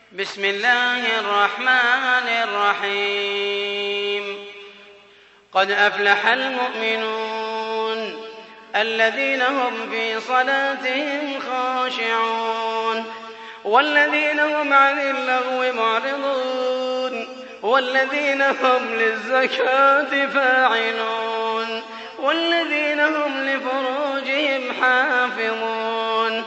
بسم الله الرحمن الرحيم قد أفلح المؤمنون الذين هم في صلاتهم خاشعون والذين هم عن اللغو معرضون والذين هم للزكاة فاعلون والذين هم لفروجهم حافظون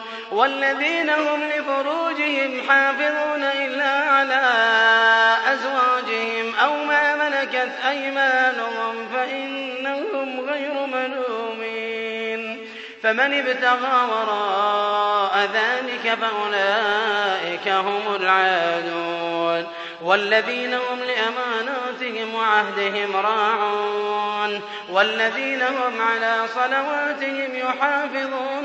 إلا على أزواجهم أو ما ملكت أيمانهم فإنهم غير ملومين فمن ابتغى وراء ذلك فأولئك هم العادون والذين هم لأماناتهم وعهدهم راعون والذين هم على صلواتهم يحافظون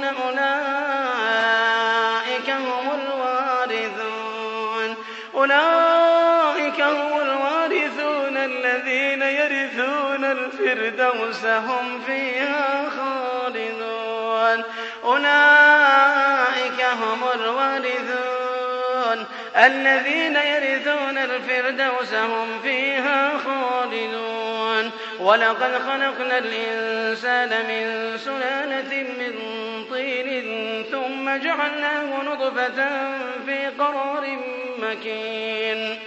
أولئك هم الوارثون الذين يرثون الفردوس هم فيها خالدون ولقد خلقنا الإنسان من سلالة من طين ثم جعلناه نطفة في قرار مكين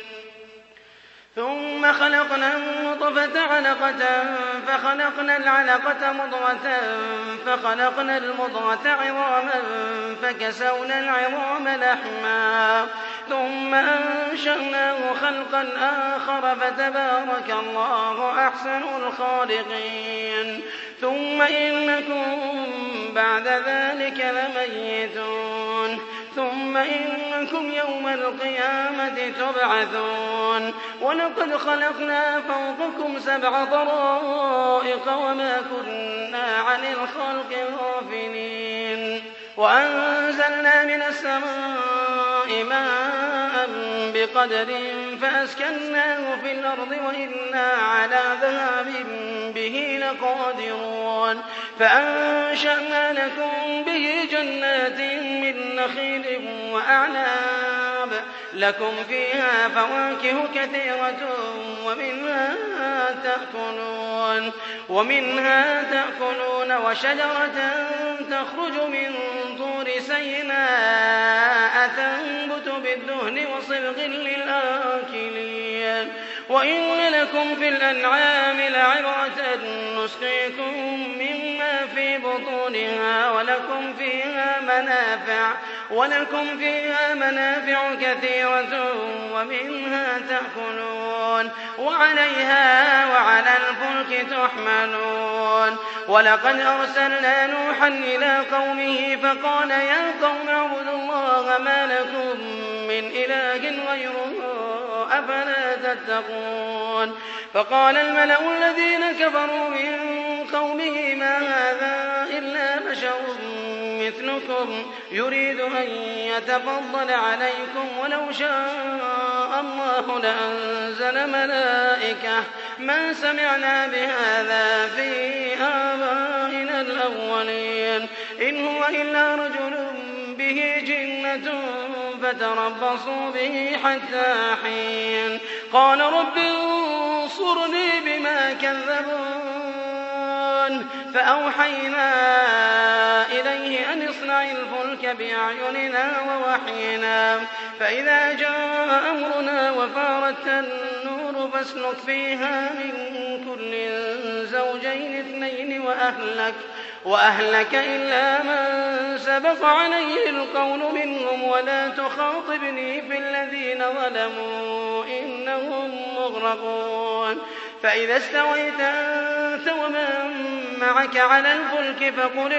ثم خلقنا النطفة علقة فخلقنا العلقة مضغة فخلقنا المضغة عظاما فكسونا العظام لحما ثم أنشأناه خلقا آخر فتبارك الله أحسن الخالقين ثم إنكم بعد ذلك لميتون ثم إنكم يوم القيامة تبعثون ولقد خلقنا فوقكم 7 طرائق وما كنا عن الخلق غافلين وأنزلنا من السماء ماء بقدر فأسكناه في الأرض وإنا على ذهاب به لقادرون فأنشأنا لكم به جنات من نخيل وأعناب لكم فيها فواكه كثيرة ومنها تأكلون وشجرة تخرج من طور سيناء تنبت بالدهن وصبغ للآكلين وإن لكم في الأنعام لعبرة نسقيكم مما في بطونها ولكم فيها منافع كثيرة ومنها تأكلون وعليها وعلى الفلك تحملون ولقد أرسلنا نوحا إلى قومه فقال يا قوم اعبدوا الله ما لكم من إله غيره أفلا تتقون فقال الملأ الذين كفروا من قومه ما هذا إلا بشر مثلكم يريد أن يتفضل عليكم ولو شاء الله لأنزل ملائكة ما سمعنا بهذا في آبائنا الأولين إن هو إلا رجل به جنة فتربصوا به حتى حين قال رب انصرني بما كذبون فأوحينا إليه أن اصنع الفلك بأعيننا ووحينا فإذا جاء أمرنا وفارت النور فاسلك فيها من كل زوجين 2 وأهلك إلا من سبق عليه القول منهم ولا تخاطبني في الذين ظلموا إنهم مغرقون فإذا استويت أنت ومن معك على الفلك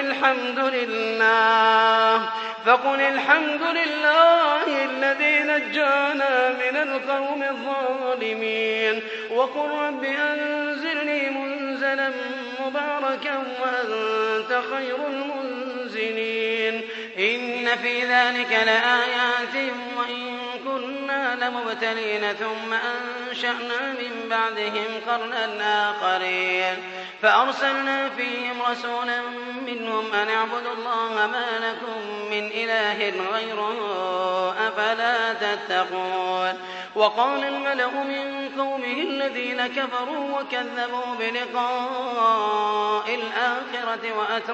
فقل الحمد لله الذي نجانا من القوم الظالمين وقل رب أنزلني منزلا مباركا وأنت خير المنزلين إن في ذلك لآيات وإن كنا لمبتلين ثم أنشأنا من بعدهم قرنا آخرين فأرسلنا فيهم رسولا منهم أن اعبدوا الله ما لكم من إله غيره أفلا تتقون وقال الملأ من قومه الذين كفروا وكذبوا بلقاء الآخرة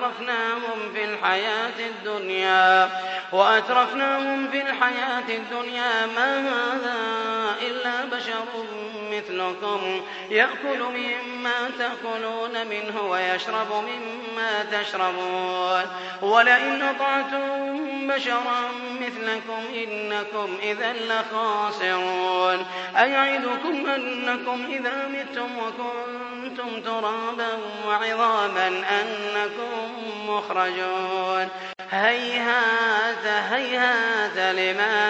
وأترفناهم في الحياة الدنيا ما هذا إلا بشر مثلكم يأكل مما تأكلون منه ويشرب مما تشربون ولئن أطعتم بشرا مثلكم إنكم إذا لخاسرون أيعدكم أنكم إذا متم وكنتم ترابا وعظاما أنكم مخرجون هيهات هيهات لما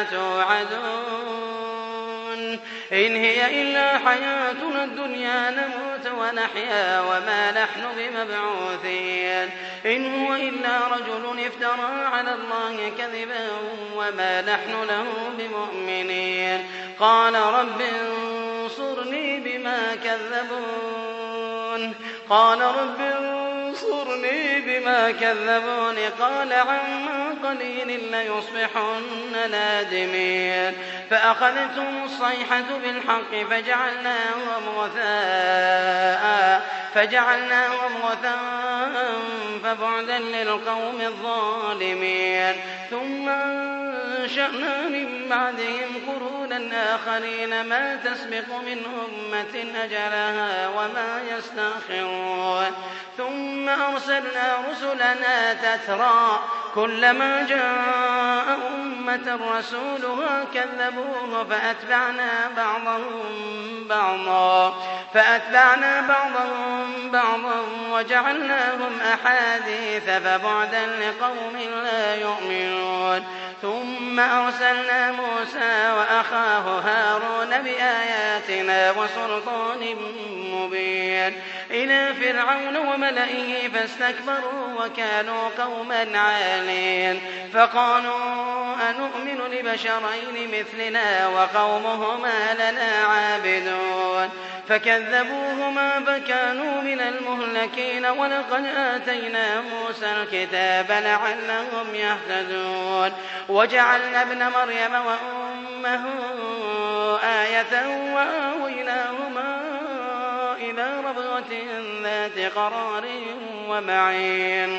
توعدون إن هي إلا حياتنا الدنيا نموت ونحيا وما نحن بمبعوثين إن هو إلا رجل افترى على الله كذبا وما نحن له بمؤمنين قال رب انصرني بما كذبون قال عما قليل ليصبحن نادمين فأخذتهم الصيحة بالحق فجعلناهم غثاء فبعدا للقوم الظالمين ثم أنشأنا من بعدهم قرونا آخرين ما تسبق من أمة أجلها وما يستأخرون ثم أرسلنا رسلنا تترى كلما جاء أمة رسولها كذبوه فأتبعنا بعضهم بعضا وجعلناهم أحاديث فبعدا لقوم لا يؤمنون ثم أرسلنا موسى وأخاه هارون بآياتنا وسلطان مبين إلى فرعون وملئه فاستكبروا وكانوا قوما عالين فقالوا أنؤمن لبشرين مثلنا وقومهما لنا عابدون فكذبوهما فكانوا من المهلكين ولقد آتينا موسى الكتاب لعلهم يهتدون وجعلنا ابن مريم وأمه آية وآويناهما إلى ربوة ذات قرار ومعين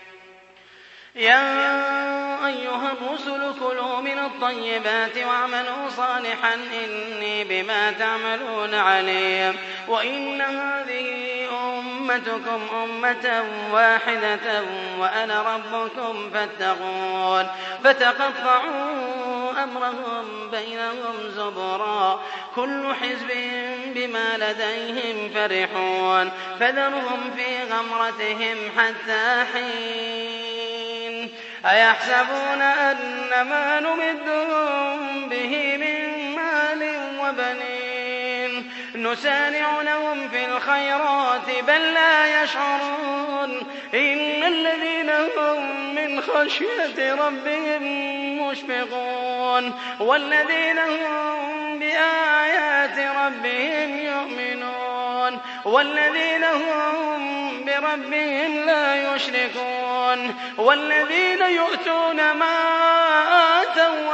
يا أيها الرسل كلوا من الطيبات واعملوا صالحا إني بما تعملون عليم وإن هذه أمتكم أمة واحدة وأنا ربكم فاتقون فتقطعوا أمرهم بينهم زبرا كل حزب بما لديهم فرحون فذرهم في غمرتهم حتى حين أيحسبون أن ما نمدهم به من مال وبنين نسارع لهم في الخيرات بل لا يشعرون إن الذين هم من خشية ربهم مشفقون والذين هم بآيات ربهم يؤمنون والذين هم بربهم لا يشركون والذين يؤتون ما آتوا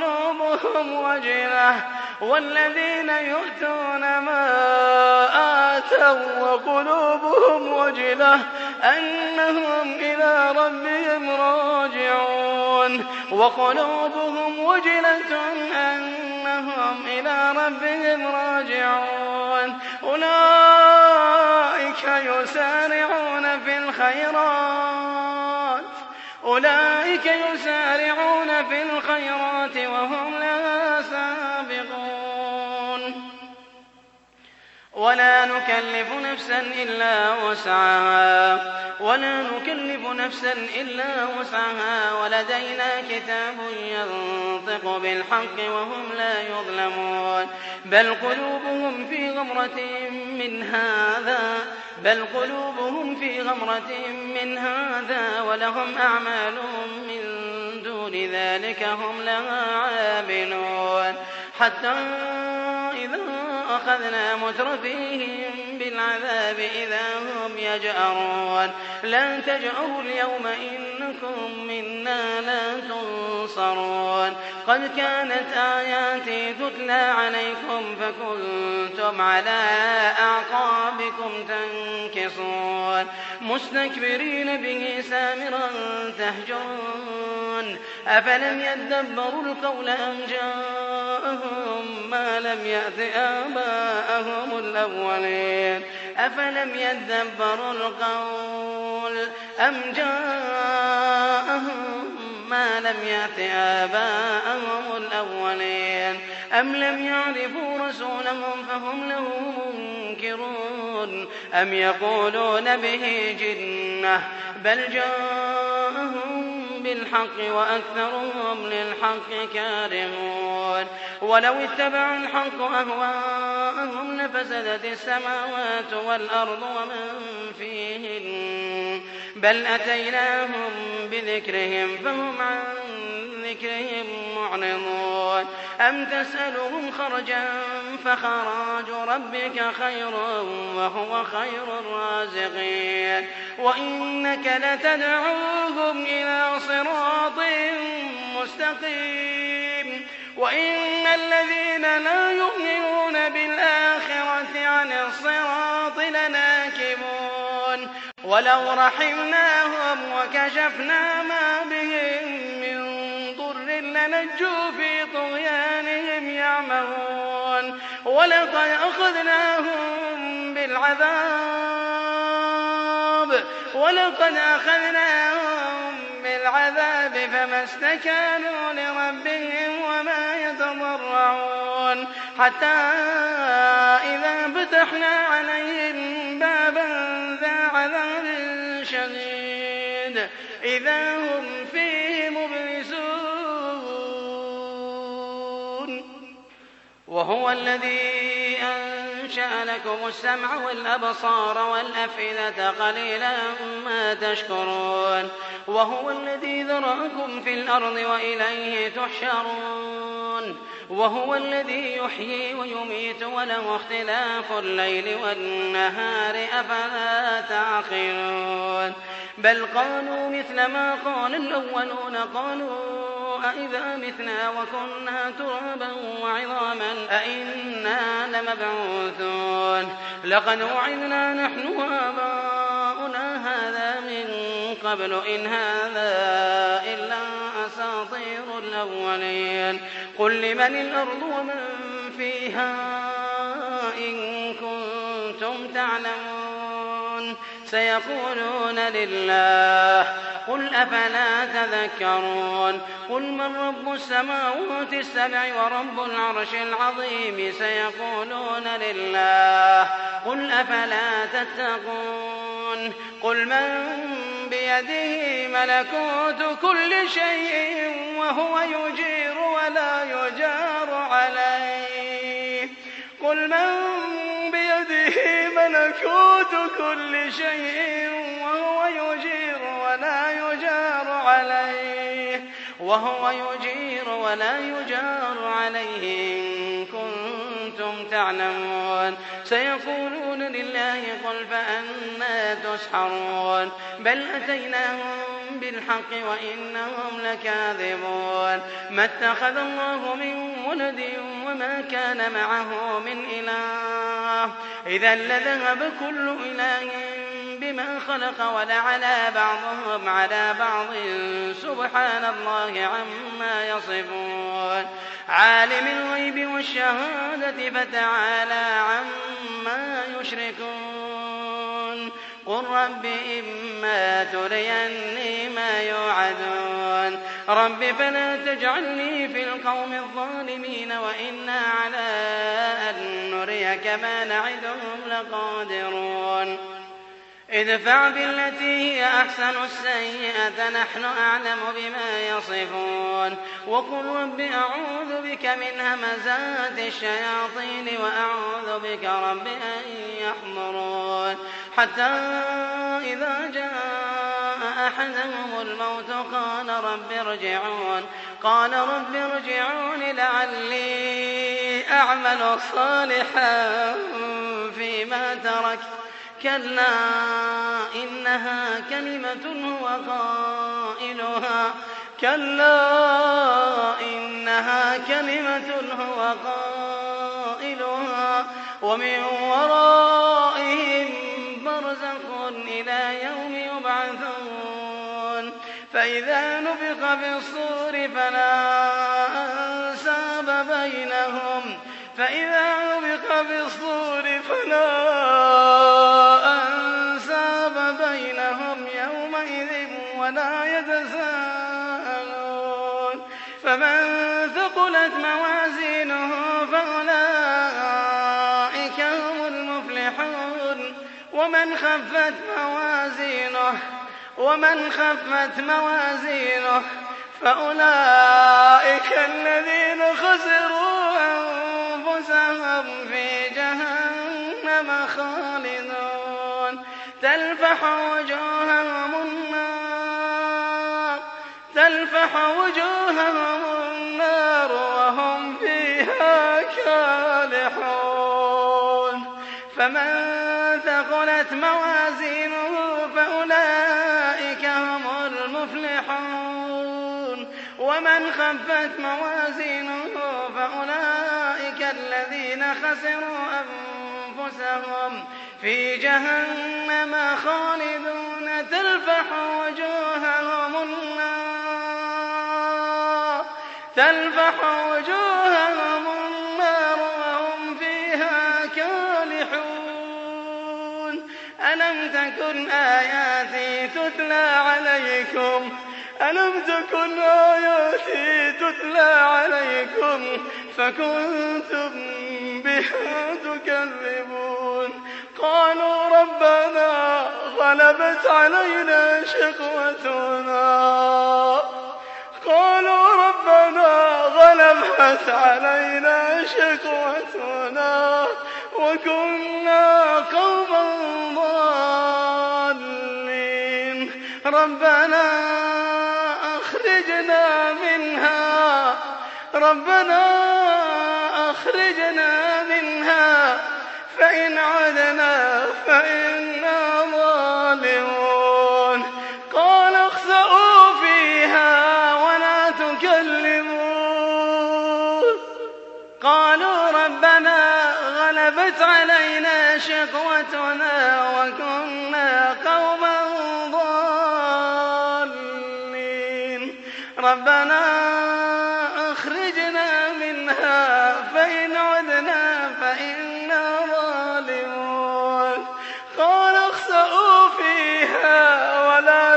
وقلوبهم وجلة أنهم إلى ربهم راجعون وقلوبهم وجلة أنهم إلى ربهم راجعون أولئك يسارعون في الخيرات وهم لها سابقون ولا نكلف نفسا إلا وسعها ولدينا كتاب ينطق بالحق وهم لا يظلمون بل قلوبهم في غمرة من هذا ولهم أعمال من دون ذلك هم لها عاملون حتى إذا أخذنا مترفيهم بالعذاب إذا هم يجأرون لا تجأروا اليوم إنكم منا لا تنصرون قد كانت آياتي تتلى عليكم فكنتم على أعقابكم تنكصون مستكبرين به سامرا تهجرون أفلم يدبروا القول أم جاءهم ما لم يأت آباءهم الأولين أفلم يدبروا القول أم جاءهم ما لم يأت آباءهم الأولين أم لم يعرفوا رسولهم فهم له منكرون أم يقولون به جنة بل جاءهم بالحق وأكثرهم للحق كارهون ولو اتبعوا الحق أهواءهم لفسدت السماوات والأرض ومن فيهن بل أتيناهم بذكرهم فهم عن ذكرهم معرضون أم تسألهم خرجا فخراج ربك خير وهو خير الرازقين وإنك لتدعوهم إلى صراط مستقيم وإن الذين لا يؤمنون بالآخرة عن الصراط لناكبون ولو رحمناهم وكشفنا ما بهم من ضر لنجوا في طغيانهم يعمهون ولقد أخذناهم بالعذاب فما استكانوا لربهم وما يتضرعون حتى إذا فتحنا عليهم بابا ذا عذاب شديد إذا هم فيه مبلسون وهو الذي أنشأ لكم السمع والأبصار والأفئدة قليلا ما تشكرون وهو الذي ذرأكم في الأرض وإليه تحشرون وهو الذي يحيي ويميت وله اختلاف الليل والنهار أفلا تعقلون بل قالوا مثل ما قال الأولون قالوا أئذا متنا وكنا ترابا وعظاما أئنا لمبعوثون لقد وعدنا نحن وآباؤنا هذا من قبل إن هذا إلا أساطير الأولين قل لمن الأرض ومن فيها إن كنتم تعلمون سيقولون لله قل أفلا تذكرون قل من رب السماوات السبع ورب العرش العظيم سيقولون لله قل أفلا تتقون قل من بيده ملكوت كل شيء وهو يجير ولا يجار عليه قل من بيده ملكوت كل شيء وهو يجير ولا يجار عليه إن كنتم تعلمون سيقولون لله قل فأنى تسحرون بل أتيناهم بالحق وإنهم لكاذبون ما اتخذ الله من ولد وما كان معه من إله إذا لذهب كل إله بما خلق ولعلى بعضهم على بعض سبحان الله عما يصفون عالم الغيب والشهادة فتعالى عما يشركون قل رب إما تريني ما يوعدون رب فلا تجعلني في القوم الظالمين وإنا على أن نريك ما نعدهم لقادرون ادفع بالتي هي أحسن السيئة نحن أعلم بما يصفون وقل رب أعوذ بك من همزات الشياطين وأعوذ بك رب أن يحضرون حتى إذا جاء أحدهم الموت قال رب ارجعون لعلي يعمل صالحا فيما ترك كلا إنها كلمة هو قائلها ومن ورائهم برزخ إلى يوم يبعثون فإذا نفخ في الصور فلا أنساب بينهم يومئذ ولا يتساءلون فمن ثقلت موازينه فأولئك هم المفلحون ومن خفت موازينه فأولئك الذين خسروا أنفسهم في جهنم خالدون تلفح وجوههم النار وهم فيها كالحون فمن ثقلت موازينه فأولئك هم المفلحون ومن خفت موازينه فأولئك الذين خسروا أنفسهم في جهنم خالدون تلفح وجوههم النار وهم فيها كالحون ألم تكن آياتي تتلى عليكم فكنتم بها تكذبون قالوا ربنا غلبت علينا شقوتنا وكنا قوما ضالين ربنا أخرجنا منها فإن عدنا فإنا ظالمون قال اخسئوا فيها ولا تكلمون قالوا ربنا غلبت علينا شقوتنا وكنا قوما ضالين ربنا أخرجنا منها فإن عدنا فإنا ظالمون قال اخسئوا فيها ولا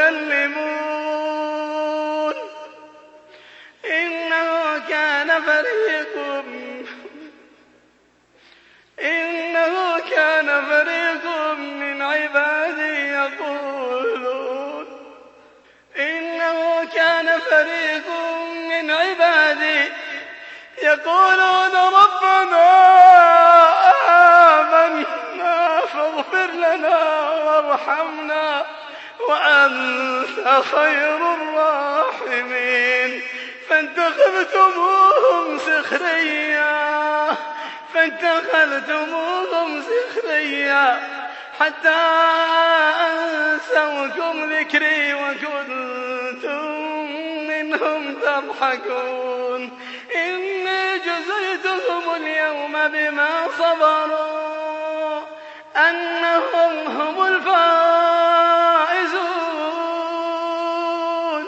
تكلمون إنه كان فريق من عبادي يقولون ربنا آمنا فاغفر لنا وارحمنا وأنت خير الراحمين فاتخذتموهم سخريا حتى أنسوكم ذكري وكنتم منهم تضحكون إني جزيتهم اليوم بما صبروا أنهم هم الفائزون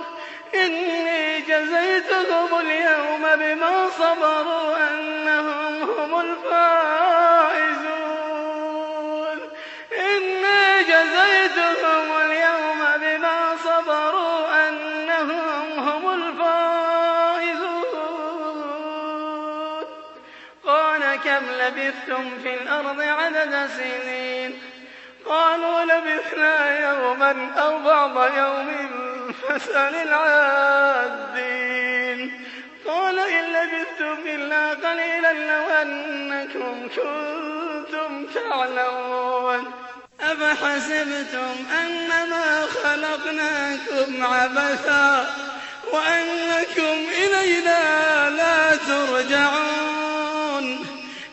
كم لبثتم في الأرض عدد سنين قالوا لبثنا يوما أو بعض يوم فاسأل العادين قال إن لبثتم إلا قليلا لو أنكم كنتم تعلمون أفحسبتم أنما خلقناكم عبثا وأنكم إلينا لا ترجعون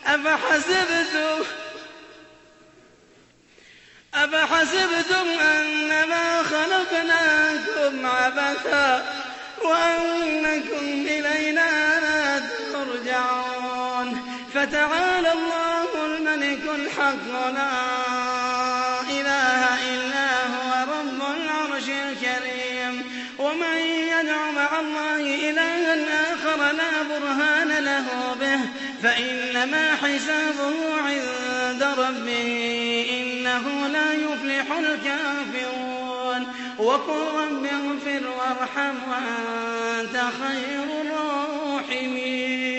أفحسبتم أنما خلقناكم عبثا وأنكم إلينا لا ترجعون فتعالى الله الملك الحق لا إله إلا هو رب العرش الكريم ومن يدع مع الله إلها آخر لا برهان له به فإنما حسابه عند ربه إنه لا يفلح الكافرون وقل رب اغفر وارحم وأنت خير الراحمين